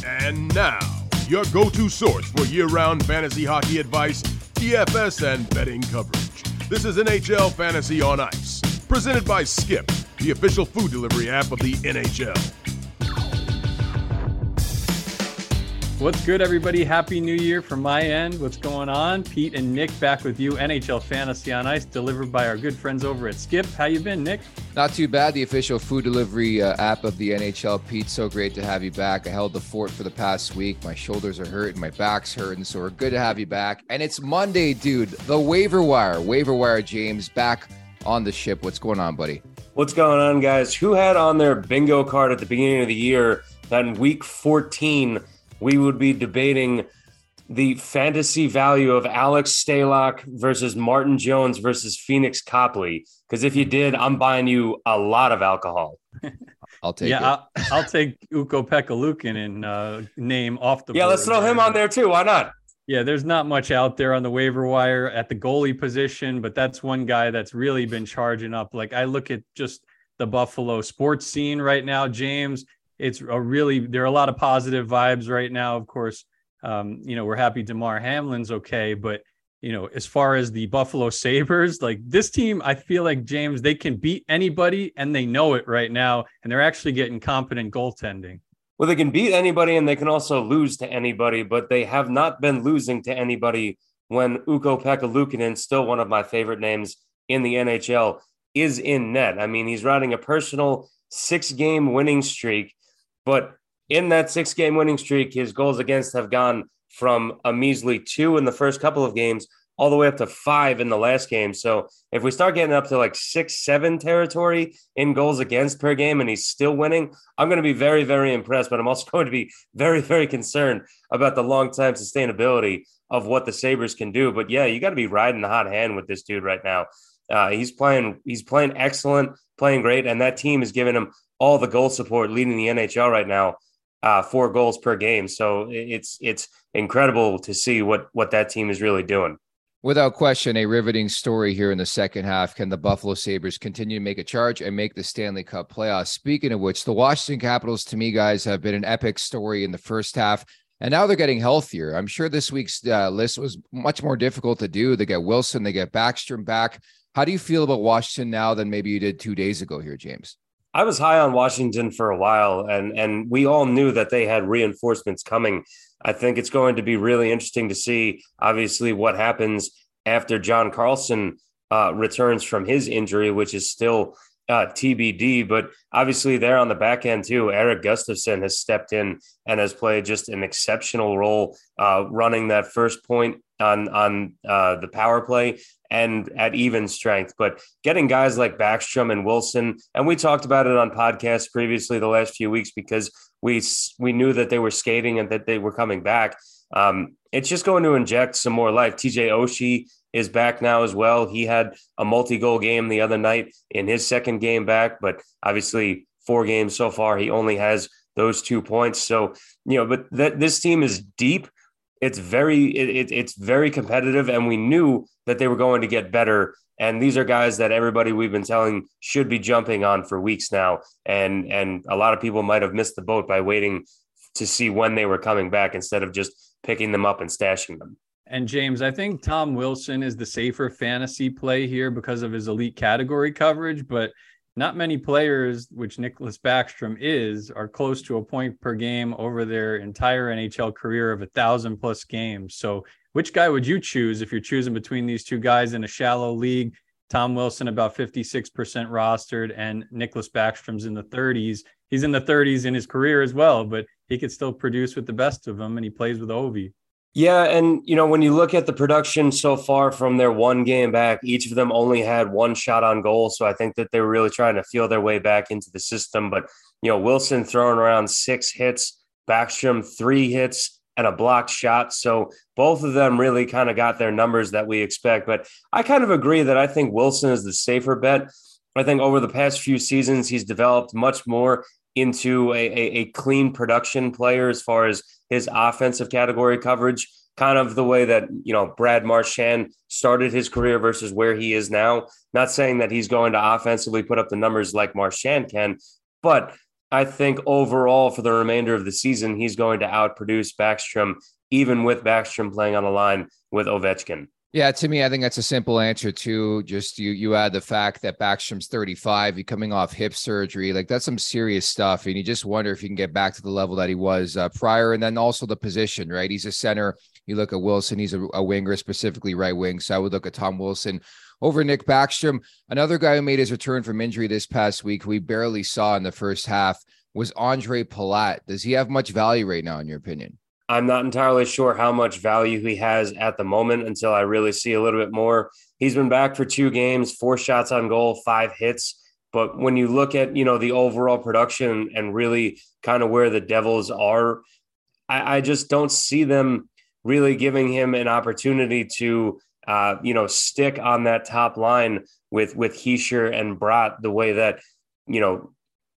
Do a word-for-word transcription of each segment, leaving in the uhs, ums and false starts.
And now, your go-to source for year-round fantasy hockey advice, D F S, and betting coverage. This is N H L Fantasy on Ice, presented by Skip, the official food delivery app of the N H L. What's good, everybody? Happy New Year from my end. What's going on? Pete and Nick back with you. N H L Fantasy on Ice, delivered by our good friends over at Skip. How you been, Nick? Not too bad. The official food delivery uh, app of the N H L. Pete, so great to have you back. I held the fort for the past week. My shoulders are hurting. My back's hurting. So we're good to have you back. And it's Monday, dude. The waiver wire. Waiver wire, James, back on the ship. What's going on, buddy? What's going on, guys? Who had on their bingo card at the beginning of the year that in week fourteen we would be debating the fantasy value of Alex Stalock versus Martin Jones versus Phoenix Copley? Because if you did, I'm buying you a lot of alcohol. I'll take yeah, it. I'll, I'll take Ukko-Pekka Luukkonen uh, name off the yeah, board. let's throw him on there too. Why not? Yeah, there's not much out there on the waiver wire at the goalie position, but that's one guy that's really been charging up. Like, I look at just the Buffalo sports scene right now, James. It's a really, there are a lot of positive vibes right now. Of course, um, you know, we're happy DeMar Hamlin's okay, but, you know, as far as the Buffalo Sabres, like this team, I feel like, James, they can beat anybody and they know it right now. And they're actually getting competent goaltending. Well, they can beat anybody and they can also lose to anybody, but they have not been losing to anybody when Ukko-Pekka Luukkonen, still one of my favorite names in the N H L, is in net. I mean, he's riding a personal six-game winning streak. But in that six-game winning streak, his goals against have gone from a measly two in the first couple of games all the way up to five in the last game. So if we start getting up to like six, seven territory in goals against per game and he's still winning, I'm going to be very, very impressed. But I'm also going to be very, very concerned about the long-time sustainability of what the Sabres can do. But yeah, you got to be riding the hot hand with this dude right now. Uh, he's playing, he's playing excellent, playing great, and that team is giving him all the goal support, leading the N H L right now, uh, four goals per game. So it's it's incredible to see what what that team is really doing. Without question, a riveting story here in the second half. Can the Buffalo Sabres continue to make a charge and make the Stanley Cup playoffs? Speaking of which, the Washington Capitals, to me, guys, have been an epic story in the first half, and now they're getting healthier. I'm sure this week's uh, list was much more difficult to do. They get Wilson, they get Backstrom back. How do you feel about Washington now than maybe you did two days ago here, James? I was high on Washington for a while, and, and we all knew that they had reinforcements coming. I think it's going to be really interesting to see, obviously, what happens after John Carlson uh, returns from his injury, which is still uh, T B D. But obviously, there on the back end, too, Eric Gustafsson has stepped in and has played just an exceptional role uh, running that first point on, on uh, the power play and at even strength. But getting guys like Backstrom and Wilson, and we talked about it on podcasts previously the last few weeks because we we knew that they were skating and that they were coming back. Um, it's just going to inject some more life. T J Oshie is back now as well. He had a multi-goal game the other night in his second game back, but obviously four games so far, he only has those two points. So, you know, but that this team is deep. It's very, it, it's very competitive, and we knew that they were going to get better. And these are guys that everybody we've been telling should be jumping on for weeks now. And and a lot of people might have missed the boat by waiting to see when they were coming back instead of just picking them up and stashing them. And James, I think Tom Wilson is the safer fantasy play here because of his elite category coverage, but not many players, which Nicholas Backstrom is, are close to a point per game over their entire N H L career of a thousand plus games. So which guy would you choose if you're choosing between these two guys in a shallow league? Tom Wilson about fifty-six percent rostered and Nicholas Backstrom's in the thirties. He's in the thirties in his career as well, but he could still produce with the best of them, and he plays with Ovi. Yeah, and, you know, when you look at the production so far from their one game back, each of them only had one shot on goal. So I think that they were really trying to feel their way back into the system. But, you know, Wilson throwing around six hits, Backstrom three hits and a blocked shot. So both of them really kind of got their numbers that we expect. But I kind of agree that I think Wilson is the safer bet. I think over the past few seasons, he's developed much more into a, a, a clean production player as far as his offensive category coverage, kind of the way that, you know, Brad Marchand started his career versus where he is now. Not saying that he's going to offensively put up the numbers like Marchand can, but I think overall for the remainder of the season, he's going to outproduce Backstrom, even with Backstrom playing on the line with Ovechkin. Yeah, to me, I think that's a simple answer too. Just you you add the fact that Backstrom's thirty-five, he's coming off hip surgery. Like that's some serious stuff. And you just wonder if he can get back to the level that he was uh, prior. And then also the position, right? He's a center. You look at Wilson, he's a, a winger, specifically right wing. So I would look at Tom Wilson over Nick Backstrom. Another guy who made his return from injury this past week, who we barely saw in the first half, was Andre Palat. Does he have much value right now, in your opinion? I'm not entirely sure how much value he has at the moment until I really see a little bit more. He's been back for two games, four shots on goal, five hits. But when you look at, you know, the overall production and really kind of where the Devils are, I, I just don't see them really giving him an opportunity to, uh, you know, stick on that top line with, with Hischier and Bratt the way that, you know,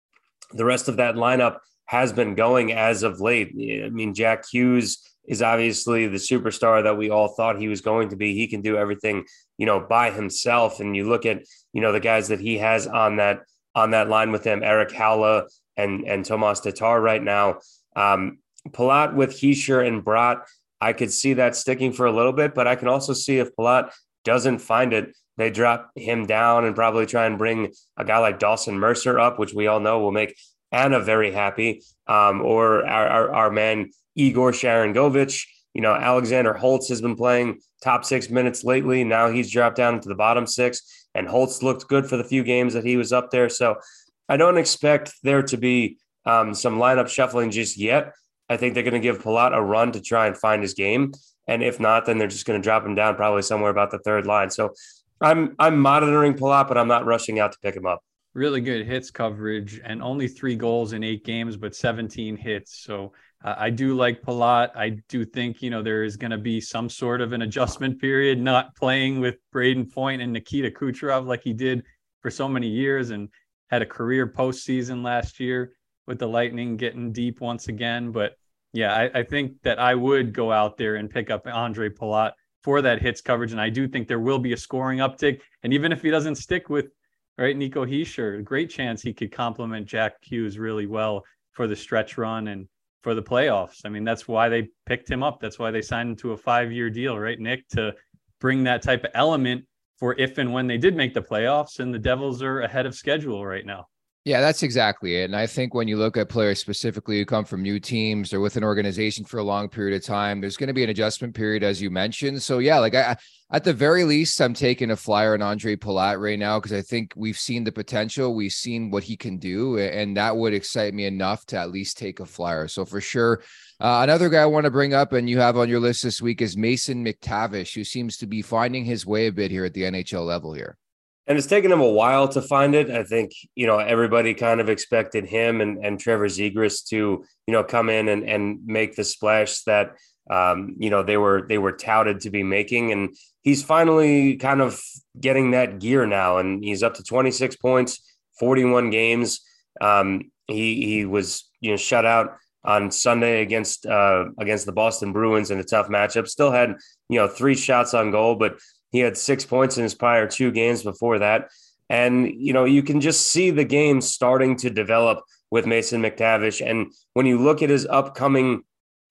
the rest of that lineup has been going as of late. I mean, Jack Hughes is obviously the superstar that we all thought he was going to be. He can do everything, you know, by himself. And you look at, you know, the guys that he has on that, on that line with him, Eric Haula and, and Tomas Tatar right now. Um, Palat with Hischier and Bratt, I could see that sticking for a little bit, but I can also see if Palat doesn't find it, they drop him down and probably try and bring a guy like Dawson Mercer up, which we all know will make Anna very happy, um, or our, our, our man Igor Sharangovich. You know, Alexander Holtz has been playing top six minutes lately. Now he's dropped down into the bottom six, and Holtz looked good for the few games that he was up there. So I don't expect there to be um, some lineup shuffling just yet. I think they're going to give Palat a run to try and find his game. And if not, then they're just going to drop him down probably somewhere about the third line. So I'm I'm monitoring Palat, but I'm not rushing out to pick him up. Really good hits coverage and only three goals in eight games, but seventeen hits. So uh, I do like Palat. I do think, you know, there is going to be some sort of an adjustment period, not playing with Braden Point and Nikita Kucherov like he did for so many years and had a career postseason last year with the Lightning getting deep once again. But yeah, I, I think that I would go out there and pick up Andre Palat for that hits coverage. And I do think there will be a scoring uptick. And even if he doesn't stick with right, Nico Hischier, great chance he could complement Jack Hughes really well for the stretch run and for the playoffs. I mean, that's why they picked him up. That's why they signed him to a five-year deal, right, Nick, to bring that type of element for if and when they did make the playoffs, and the Devils are ahead of schedule right now. Yeah, that's exactly it. And I think when you look at players specifically who come from new teams or with an organization for a long period of time, there's going to be an adjustment period, as you mentioned. So yeah, like I, at the very least, I'm taking a flyer on Andre Palat right now because I think we've seen the potential. We've seen what he can do, and that would excite me enough to at least take a flyer. So for sure. Uh, another guy I want to bring up and you have on your list this week is Mason McTavish, who seems to be finding his way a bit here at the N H L level here. And it's taken him a while to find it. I think, you know, everybody kind of expected him and, and Trevor Zegras to, you know, come in and, and make the splash that, um, you know, they were they were touted to be making. And he's finally kind of getting that gear now. And he's up to twenty-six points, forty-one games. Um, he he was, you know, shut out on Sunday against uh, against the Boston Bruins in a tough matchup. Still had, you know, three shots on goal, but he had six points in his prior two games before that. And, you know, you can just see the game starting to develop with Mason McTavish. And when you look at his upcoming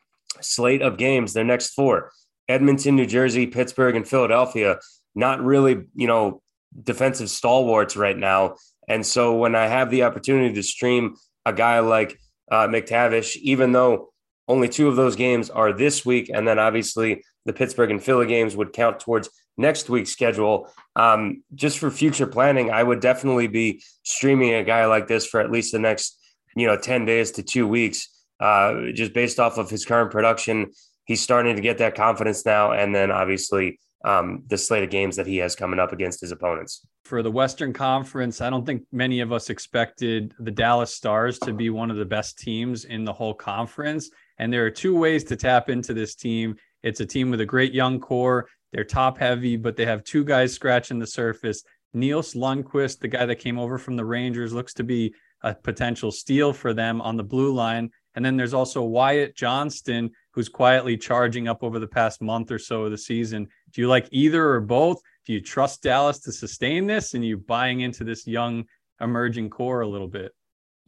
slate of games, their next four, Edmonton, New Jersey, Pittsburgh, and Philadelphia, not really, you know, defensive stalwarts right now. And so when I have the opportunity to stream a guy like uh, McTavish, even though only two of those games are this week, and then obviously the Pittsburgh and Philly games would count towards next week's schedule. Um, just for future planning, I would definitely be streaming a guy like this for at least the next, you know, ten days to two weeks, uh, just based off of his current production. He's starting to get that confidence now. And then obviously um, the slate of games that he has coming up against his opponents. For the Western Conference, I don't think many of us expected the Dallas Stars to be one of the best teams in the whole conference. And there are two ways to tap into this team. It's a team with a great young core. They're top heavy, but they have two guys scratching the surface. Niels Lundqvist, the guy that came over from the Rangers, looks to be a potential steal for them on the blue line. And then there's also Wyatt Johnston, who's quietly charging up over the past month or so of the season. Do you like either or both? Do you trust Dallas to sustain this? And you buying into this young emerging core a little bit?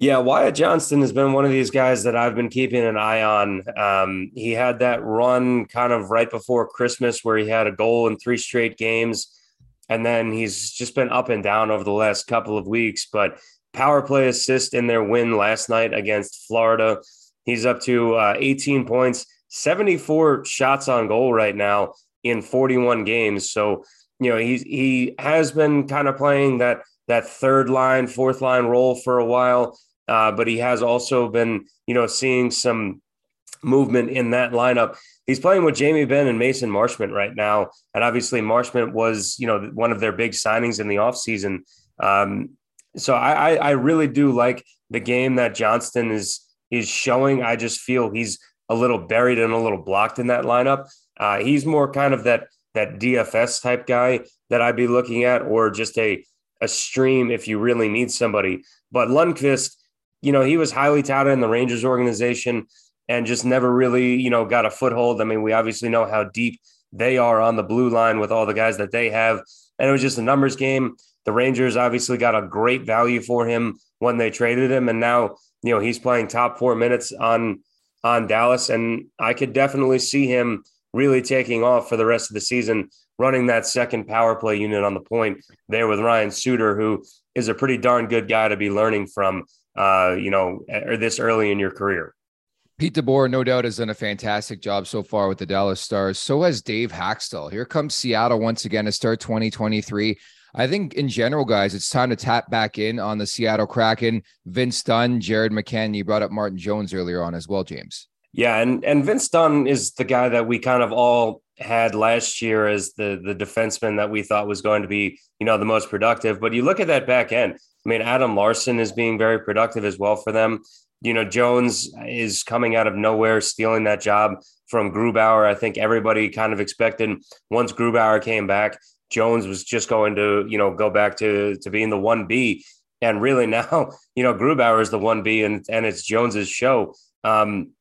Yeah, Wyatt Johnston has been one of these guys that I've been keeping an eye on. Um, he had that run kind of right before Christmas where he had a goal in three straight games. And then he's just been up and down over the last couple of weeks. But power play assist in their win last night against Florida. He's up to uh, eighteen points, seventy-four shots on goal right now in forty-one games. So, you know, he's, he has been kind of playing that, that third line, fourth line role for a while. Uh, but he has also been, you know, seeing some movement in that lineup. He's playing with Jamie Benn and Mason Marchment right now. And obviously Marchment was, you know, one of their big signings in the offseason. Um, so I, I really do like the game that Johnston is, is showing. I just feel he's a little buried and a little blocked in that lineup. Uh, he's more kind of that, that D F S type guy that I'd be looking at, or just a, a stream if you really need somebody. But Lundqvist, you know, he was highly touted in the Rangers organization and just never really, you know, got a foothold. I mean, we obviously know how deep they are on the blue line with all the guys that they have. And it was just a numbers game. The Rangers obviously got a great value for him when they traded him. And now, you know, he's playing top four minutes on, on Dallas. And I could definitely see him really taking off for the rest of the season, running that second power play unit on the point there with Ryan Suter, who is a pretty darn good guy to be learning from, uh, you know, or this early in your career. Pete DeBoer, no doubt, has done a fantastic job so far with the Dallas Stars. So has Dave Hakstol. Here comes Seattle once again to start twenty twenty-three. I think in general, guys, it's time to tap back in on the Seattle Kraken. Vince Dunn, Jared McCann. You brought up Martin Jones earlier on as well, James. Yeah, and, and Vince Dunn is the guy that we kind of all had last year as the, the defenseman that we thought was going to be, you know, the most productive. But you look at that back end. I mean, Adam Larson is being very productive as well for them. You know, Jones is coming out of nowhere, stealing that job from Grubauer. I think everybody kind of expected once Grubauer came back, Jones was just going to, you know, go back to, to being the one B. And really now, you know, Grubauer is the one B and, and it's Jones's show. Um,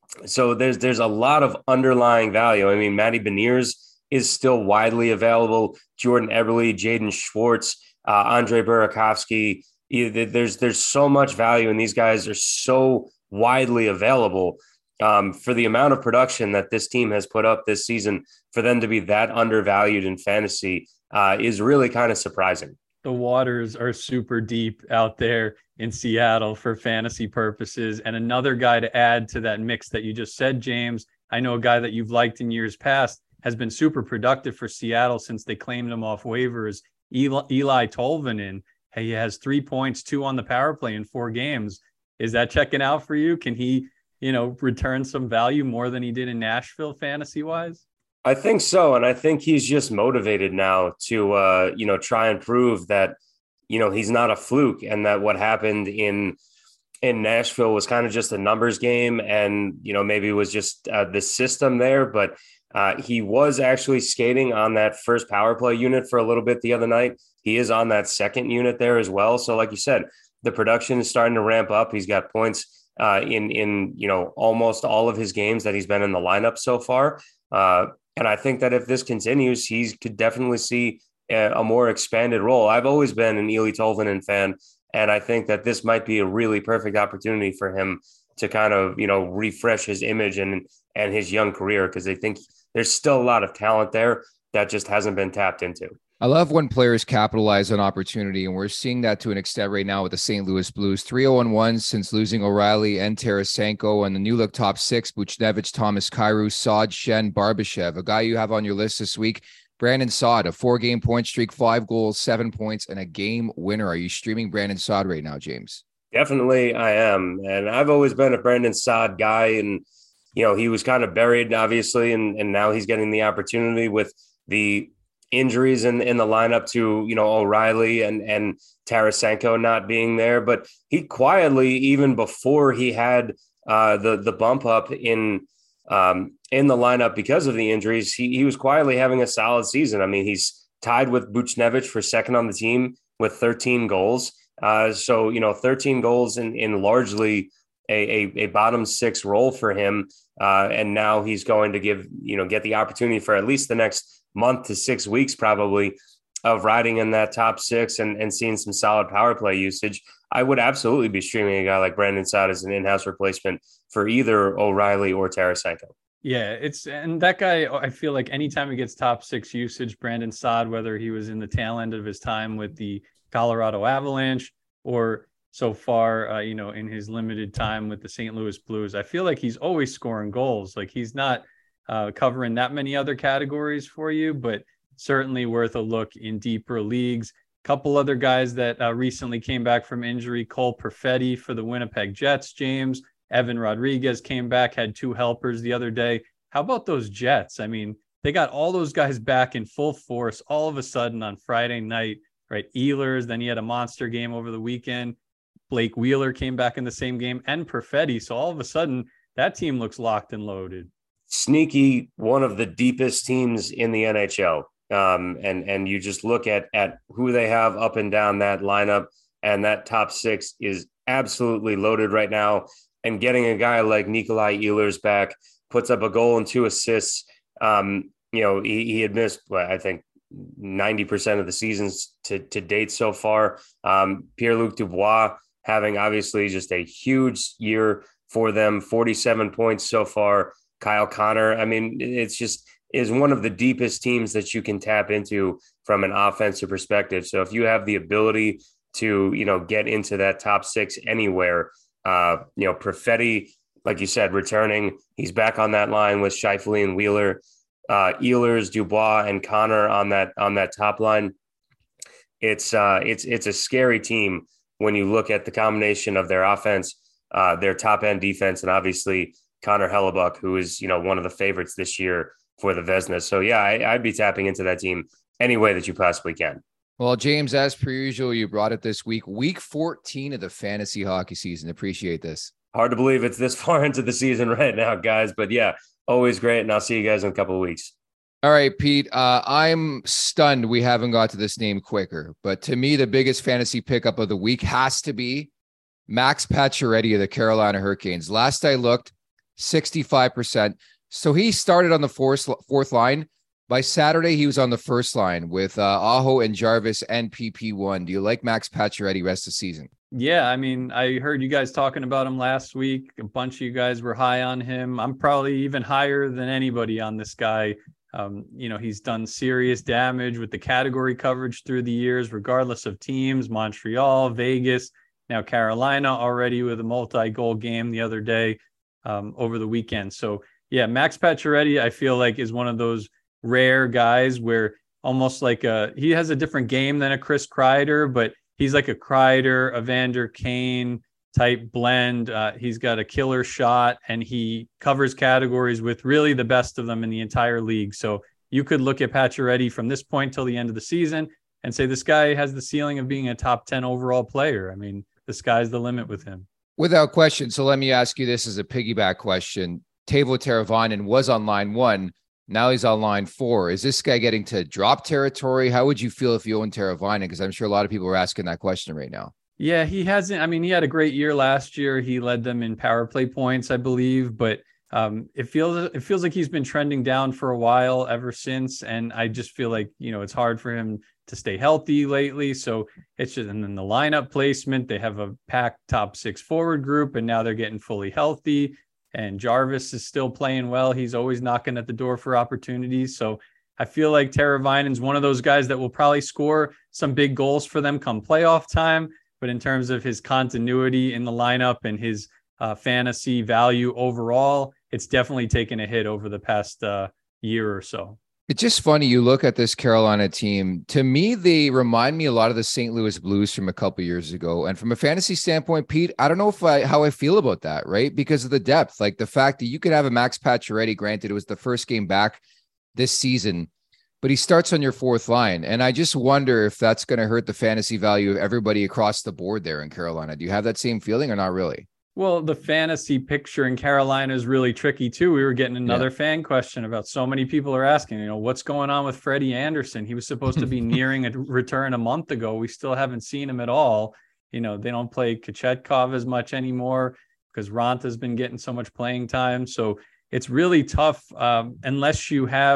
so there's, there's a lot of underlying value. I mean, Matty Beniers is still widely available. Jordan Eberle, Jaden Schwartz, uh, Andre Burakovsky. There's, there's so much value, and these guys are so widely available. Um, for the amount of production that this team has put up this season, for them to be that undervalued in fantasy uh, is really kind of surprising. The waters are super deep out there in Seattle for fantasy purposes. And another guy to add to that mix that you just said, James, I know a guy that you've liked in years past, has been super productive for Seattle since they claimed him off waivers, Eli, Eli Tolvanen. Hey, he has three points, two on the power play in four games. Is that checking out for you? Can he, you know, return some value more than he did in Nashville fantasy wise? I think so. And I think he's just motivated now to, uh, you know, try and prove that, you know, he's not a fluke, and that what happened in, in Nashville was kind of just a numbers game. And, you know, maybe it was just uh, the system there, but uh, he was actually skating on that first power play unit for a little bit the other night. He is on that second unit there as well. So like you said, the production is starting to ramp up. He's got points uh, in, in, you know, almost all of his games that he's been in the lineup so far. Uh, and I think that if this continues, he could definitely see a, a more expanded role. I've always been an Eli Tolvanen fan, and I think that this might be a really perfect opportunity for him to kind of, you know, refresh his image and, and his young career, because I think there's still a lot of talent there that just hasn't been tapped into. I love when players capitalize on opportunity, and we're seeing that to an extent right now with the Saint Louis Blues. three oh one since losing O'Reilly and Tarasenko, and the new look top six, Buchnevich, Thomas Kyrou, Saad, Shen, Barbashev. A guy you have on your list this week, Brandon Saad, a four-game point streak, five goals, seven points, and a game winner. Are you streaming Brandon Saad right now, James? Definitely I am. And I've always been a Brandon Saad guy, and, you know, he was kind of buried, obviously, and, and now he's getting the opportunity with the injuries in, in the lineup to, you know, O'Reilly and, and Tarasenko not being there. But he quietly, even before he had uh, the, the bump up in, um, in the lineup because of the injuries, he, he was quietly having a solid season. I mean, he's tied with Buchnevich for second on the team with thirteen goals. Uh, so, you know, thirteen goals in, in largely a, a, a bottom six role for him. Uh, and now he's going to give, you know, get the opportunity for at least the next month to six weeks, probably, of riding in that top six and, and seeing some solid power play usage, I would absolutely be streaming a guy like Brandon Saad as an in-house replacement for either O'Reilly or Tarasenko. Yeah, it's and that guy, I feel like anytime he gets top six usage, Brandon Saad, whether he was in the tail end of his time with the Colorado Avalanche or so far, uh, you know, in his limited time with the Saint Louis Blues, I feel like he's always scoring goals. Like he's not uh, covering that many other categories for you, but certainly worth a look in deeper leagues. Couple other guys that uh, recently came back from injury: Cole Perfetti for the Winnipeg Jets, James. Evan Rodriguez came back, had two helpers the other day. How about those Jets? I mean, they got all those guys back in full force all of a sudden on Friday night, right? Ehlers, then he had a monster game over the weekend. Blake Wheeler came back in the same game, and Perfetti. So all of a sudden, that team looks locked and loaded. Sneaky, one of the deepest teams in the N H L. Um, and and you just look at at who they have up and down that lineup, and that top six is absolutely loaded right now. And getting a guy like Nikolai Ehlers back, puts up a goal and two assists. Um, you know, he, he had missed, well, I think, ninety percent of the seasons to, to date so far. Um, Pierre-Luc Dubois having obviously just a huge year for them, forty-seven points so far. Kyle Connor, I mean, it's just is one of the deepest teams that you can tap into from an offensive perspective. So if you have the ability to, you know, get into that top six anywhere, Uh, you know, Perfetti, like you said, returning. He's back on that line with Scheifele and Wheeler, uh, Ehlers, Dubois, and Connor on that on that top line. It's uh, it's it's a scary team when you look at the combination of their offense, uh, their top end defense, and obviously Connor Hellebuck, who is, you know, one of the favorites this year for the Vezina. So yeah, I, I'd be tapping into that team any way that you possibly can. Well, James, as per usual, you brought it this week, week fourteen of the fantasy hockey season. Appreciate this. Hard to believe it's this far into the season right now, guys. But yeah, always great. And I'll see you guys in a couple of weeks. All right, Pete, uh, I'm stunned we haven't got to this name quicker. But to me, the biggest fantasy pickup of the week has to be Max Pacioretty of the Carolina Hurricanes. Last I looked, sixty-five percent. So he started on the fourth, fourth line. By Saturday, he was on the first line with uh, Aho and Jarvis and P P one. Do you like Max Pacioretty rest of the season? Yeah, I mean, I heard you guys talking about him last week. A bunch of you guys were high on him. I'm probably even higher than anybody on this guy. Um, you know, he's done serious damage with the category coverage through the years, regardless of teams. Montreal, Vegas, now Carolina already with a multi-goal game the other day um, over the weekend. So, yeah, Max Pacioretty, I feel like, is one of those rare guys where almost like a he has a different game than a Chris Kreider, but he's like a Kreider, Evander Kane type blend. Uh, he's got a killer shot and he covers categories with really the best of them in the entire league. So you could look at Pacioretty from this point till the end of the season and say this guy has the ceiling of being a top ten overall player. I mean, the sky's the limit with him. Without question. So let me ask you this as a piggyback question. Teuvo Teravainen was on line one. Now he's on line four. Is this guy getting to drop territory? How would you feel if you owned Teravainen? Because I'm sure a lot of people are asking that question right now. Yeah, he hasn't. I mean, he had a great year last year. He led them in power play points, I believe. But um, it feels it feels like he's been trending down for a while ever since. And I just feel like, you know, it's hard for him to stay healthy lately. So it's just, and then the lineup placement, they have a packed top six forward group, and now they're getting fully healthy. And Jarvis is still playing well. He's always knocking at the door for opportunities. So I feel like Teravainen's one of those guys that will probably score some big goals for them come playoff time. But in terms of his continuity in the lineup and his uh, fantasy value overall, it's definitely taken a hit over the past uh, year or so. It's just funny. You look at this Carolina team. To me, they remind me a lot of the Saint Louis Blues from a couple years ago. And from a fantasy standpoint, Pete, I don't know if I how I feel about that, right? Because of the depth, like the fact that you could have a Max Pacioretty. Granted, it was the first game back this season, but he starts on your fourth line. And I just wonder if that's going to hurt the fantasy value of everybody across the board there in Carolina. Do you have that same feeling or not really? Well, the fantasy picture in Carolina is really tricky too. We were getting another yeah. fan question about so many people are asking, you know, what's going on with Freddie Anderson? He was supposed to be nearing a return a month ago. We still haven't seen him at all. You know, they don't play Kochetkov as much anymore because Ronta's been getting so much playing time. So it's really tough um, unless you have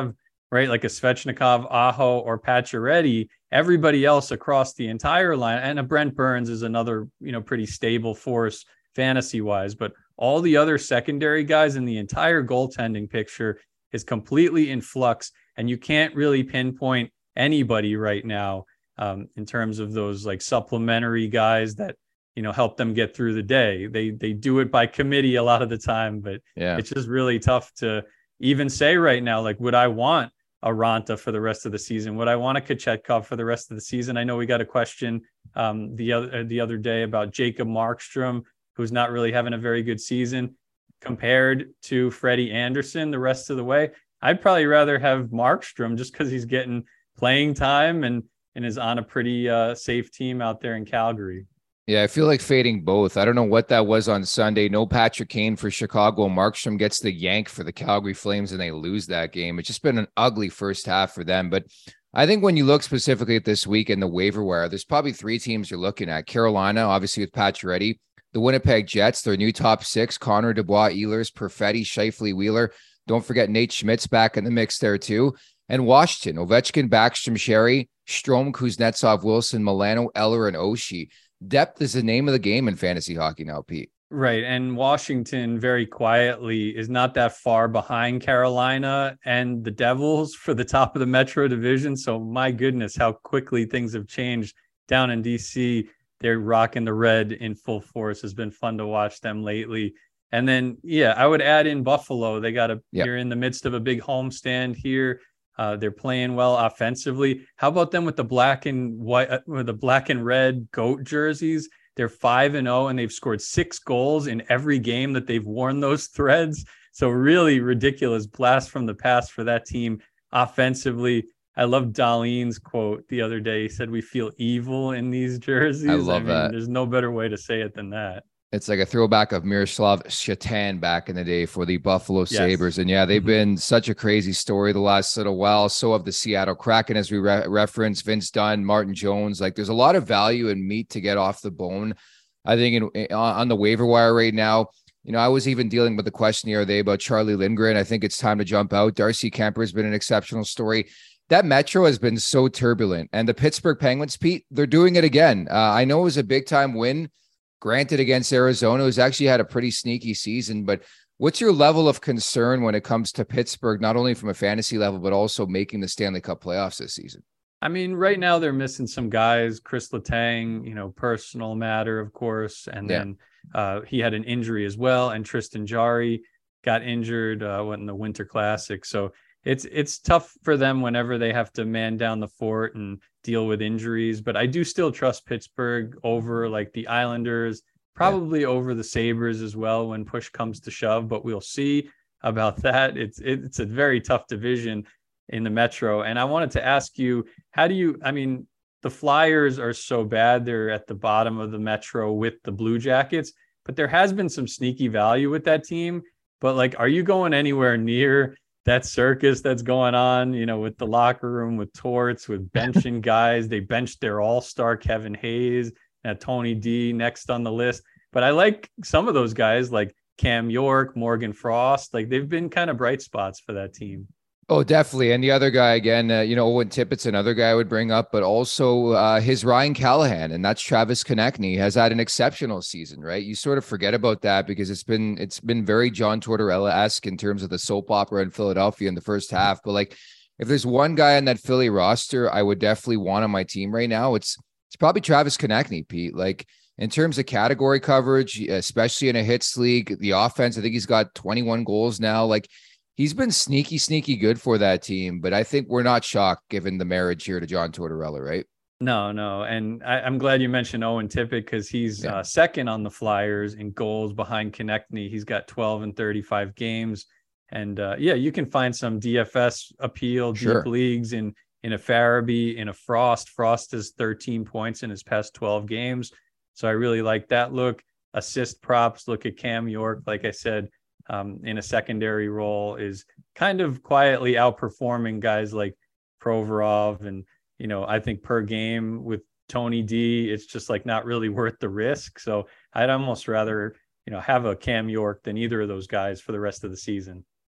right? Like a Svechnikov, Aho, or Pacioretty. Everybody else across the entire line, and a Brent Burns is another, you know, pretty stable force fantasy wise, but all the other secondary guys in the entire goaltending picture is completely in flux, and you can't really pinpoint anybody right now um, in terms of those like supplementary guys that, you know, help them get through the day. They they do it by committee a lot of the time, but yeah, it's just really tough to even say right now, like, would I want a Ranta for the rest of the season? Would I want a Kochetkov for the rest of the season? I know we got a question um, the other the other day about Jacob Markstrom, who's not really having a very good season compared to Freddie Anderson the rest of the way. I'd probably rather have Markstrom just because he's getting playing time and, and is on a pretty uh, safe team out there in Calgary. Yeah, I feel like fading both. I don't know what that was on Sunday. No Patrick Kane for Chicago. Markstrom gets the yank for the Calgary Flames and they lose that game. It's just been an ugly first half for them. But I think when you look specifically at this week in the waiver wire, there's probably three teams you're looking at. Carolina, obviously with Pacioretty. The Winnipeg Jets, their new top six, Connor Dubois, Ehlers, Perfetti, Scheifele, Wheeler. Don't forget Nate Schmidt's back in the mix there too. And Washington, Ovechkin, Backstrom, Sherry, Strome, Kuznetsov, Wilson, Milano, Eller, and Oshie. Depth is the name of the game in fantasy hockey now, Pete. Right. And Washington very quietly is not that far behind Carolina and the Devils for the top of the Metro Division. So my goodness, how quickly things have changed down in D C. They're rocking the red in full force. It's been fun to watch them lately. And then, yeah, I would add in Buffalo. They got a, yep. You're in the midst of a big homestand here. Uh, they're playing well offensively. How about them with the black and white, uh, with the black and red goat jerseys? They're five and oh, and they've scored six goals in every game that they've worn those threads. So really ridiculous blast from the past for that team offensively. I love Dahlin's quote the other day. He said, "We feel evil in these jerseys." I love I mean, that. There's no better way to say it than that. It's like a throwback of Miroslav Shatan back in the day for the Buffalo yes. Sabres. And yeah, they've mm-hmm. been such a crazy story the last little while. So have the Seattle Kraken, as we re- referenced, Vince Dunn, Martin Jones. Like there's a lot of value and meat to get off the bone. I think in, on the waiver wire right now, you know, I was even dealing with the question the other day about Charlie Lindgren. I think it's time to jump out. Darcy Kemper has been an exceptional story. That Metro has been so turbulent. And the Pittsburgh Penguins, Pete, they're doing it again. Uh, I know it was a big time win. Granted, against Arizona, who's actually had a pretty sneaky season, but what's your level of concern when it comes to Pittsburgh, not only from a fantasy level, but also making the Stanley Cup playoffs this season? I mean, right now they're missing some guys. Chris Letang, you know, personal matter, of course. And yeah. then uh, he had an injury as well. And Tristan Jarry got injured uh, in the Winter Classic. So it's it's tough for them whenever they have to man down the fort and deal with injuries. But I do still trust Pittsburgh over like the Islanders, probably yeah. over the Sabres as well when push comes to shove. But we'll see about that. It's it's a very tough division in the Metro. And I wanted to ask you, how do you, I mean, the Flyers are so bad. They're at the bottom of the Metro with the Blue Jackets, but there has been some sneaky value with that team. But like, are you going anywhere near that circus that's going on, you know, with the locker room, with Torts, with benching guys? They benched their all-star Kevin Hayes and Tony D next on the list. But I like some of those guys like Cam York, Morgan Frost. Like they've been kind of bright spots for that team. Oh, definitely. And the other guy, again, uh, you know, Owen Tippett's another guy I would bring up, but also uh, his Ryan Callahan, and that's Travis Konechny, has had an exceptional season, right? You sort of forget about that because it's been it's been very John Tortorella-esque in terms of the soap opera in Philadelphia in the first half. But like, if there's one guy on that Philly roster I would definitely want on my team right now, it's it's probably Travis Konechny, Pete. Like in terms of category coverage, especially in a hits league, the offense, I think he's got twenty-one goals now. Like, he's been sneaky, sneaky good for that team, but I think we're not shocked given the marriage here to John Tortorella, right? No, no. And I, I'm glad you mentioned Owen Tippett because he's yeah. uh, second on the Flyers in goals behind Konechny. He's got twelve and thirty-five games. And uh, yeah, you can find some D F S appeal, sure. deep leagues in, in a Farabee, in a Frost. Frost has thirteen points in his past twelve games. So I really like that look. Assist props, look at Cam York. Like I said, Um, in a secondary role is kind of quietly outperforming guys like Provorov. And, you know, I think per game with Tony D, it's just like not really worth the risk. So I'd almost rather, you know, have a Cam York than either of those guys for the rest of the season.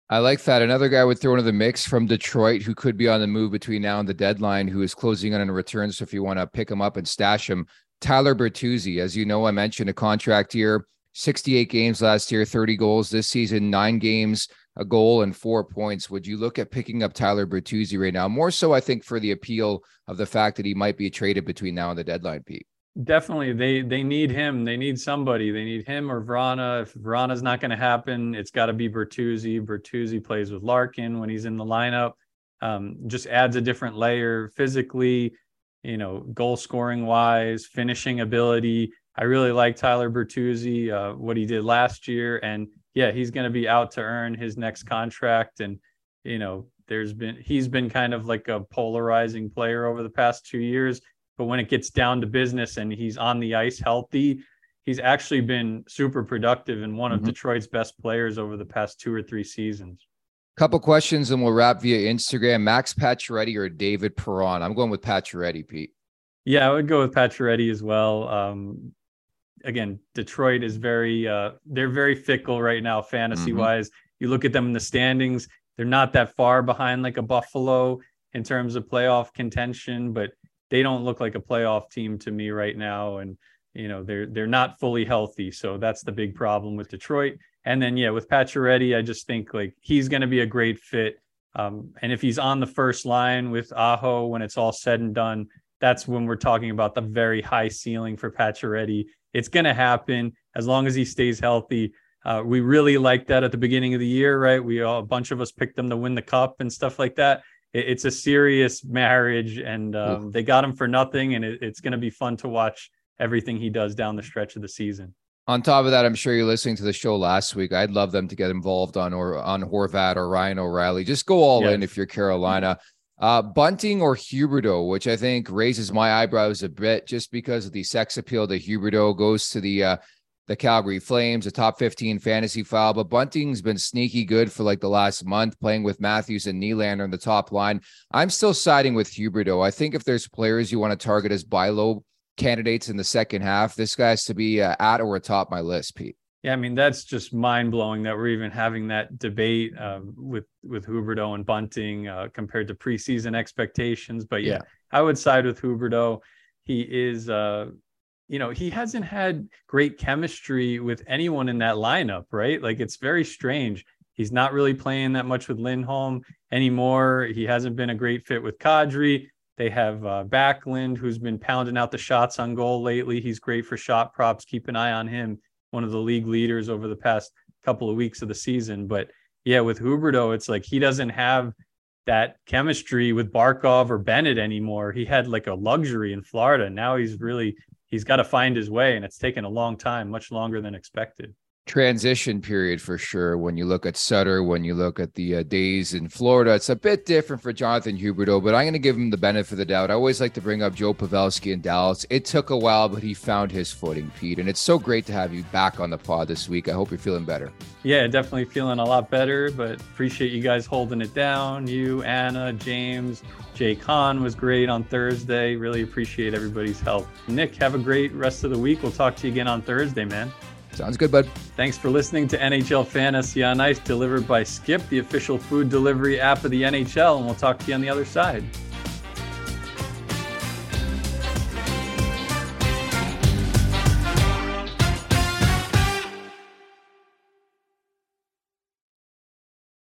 I like that. Another guy would throw into the mix from Detroit who could be on the move between now and the deadline, who is closing in on a return. So if you want to pick him up and stash him, Tyler Bertuzzi. As you know, I mentioned a contract year, sixty-eight games last year, thirty goals this season, nine games, a goal and four points. Would you look at picking up Tyler Bertuzzi right now? More so, I think, for the appeal of the fact that he might be traded between now and the deadline, Pete. Definitely. They they need him. They need somebody. They need him or Vrana. If Vrana's not going to happen, it's got to be Bertuzzi. Bertuzzi plays with Larkin when he's in the lineup. Um, just adds a different layer physically, you know, goal scoring wise, finishing ability. I really like Tyler Bertuzzi, uh, what he did last year. And yeah, he's going to be out to earn his next contract. And, you know, there's been, he's been kind of like a polarizing player over the past two years. But when it gets down to business and he's on the ice healthy, he's actually been super productive and one of mm-hmm. Detroit's best players over the past two or three seasons. Couple questions and we'll wrap via Instagram. Max Pacioretty or David Perron? I'm going with Pacioretty, Pete. Yeah, I would go with Pacioretty as well. Um, again, Detroit is very, uh, they're very fickle right now, fantasy mm-hmm. wise. You look at them in the standings, they're not that far behind like a Buffalo in terms of playoff contention, but they don't look like a playoff team to me right now. And, you know, they're, they're not fully healthy. So that's the big problem with Detroit. And then, yeah, with Pacioretty, I just think like he's going to be a great fit. Um, and if he's on the first line with Aho, when it's all said and done, that's when we're talking about the very high ceiling for Pacioretty. It's going to happen as long as he stays healthy. Uh, we really liked that at the beginning of the year, right? We all, a bunch of us picked them to win the cup and stuff like that. It's a serious marriage, and um, they got him for nothing, and it, it's going to be fun to watch everything he does down the stretch of the season. On top of that, I'm sure you're listening to the show last week. I'd love them to get involved on or on Horvat or Ryan O'Reilly. Just go all yes. in if you're Carolina. Uh, Bunting or Huberdeau, which I think raises my eyebrows a bit just because of the sex appeal that Huberdeau goes to the uh, the Calgary Flames, a top fifteen fantasy file. But Bunting's been sneaky good for like the last month, playing with Matthews and Nylander in the top line. I'm still siding with Huberdeau. I think if there's players you want to target as buy low candidates in the second half, this guy has to be uh, at or atop my list, Pete. Yeah, I mean, that's just mind-blowing that we're even having that debate uh, with, with Huberdeau and Bunting uh, compared to preseason expectations. But yeah, yeah, I would side with Huberdeau. He is... Uh, you know, he hasn't had great chemistry with anyone in that lineup, right? Like, it's very strange. He's not really playing that much with Lindholm anymore. He hasn't been a great fit with Kadri. They have uh, Backlund, who's been pounding out the shots on goal lately. He's great for shot props. Keep an eye on him, one of the league leaders over the past couple of weeks of the season. But yeah, with Huberdeau, it's like he doesn't have that chemistry with Barkov or Bennett anymore. He had like a luxury in Florida. Now he's really... he's got to find his way, and it's taken a long time, much longer than expected. Transition period for sure. When you look at Sutter, when you look at the uh, days in Florida, it's a bit different for Jonathan Huberdeau, but I'm going to give him the benefit of the doubt. I always like to bring up Joe Pavelski in Dallas. It took a while, but he found his footing, Pete, and it's so great to have you back on the pod this week. I hope you're feeling better. Yeah, definitely feeling a lot better, but appreciate you guys holding it down. You, Anna, James, Jay Kahn was great on Thursday. Really appreciate everybody's help. Nick, have a great rest of the week. We'll talk to you again on Thursday, man. Sounds good, bud. Thanks for listening to N H L Fantasy on Ice, delivered by Skip, the official food delivery app of the N H L, and we'll talk to you on the other side.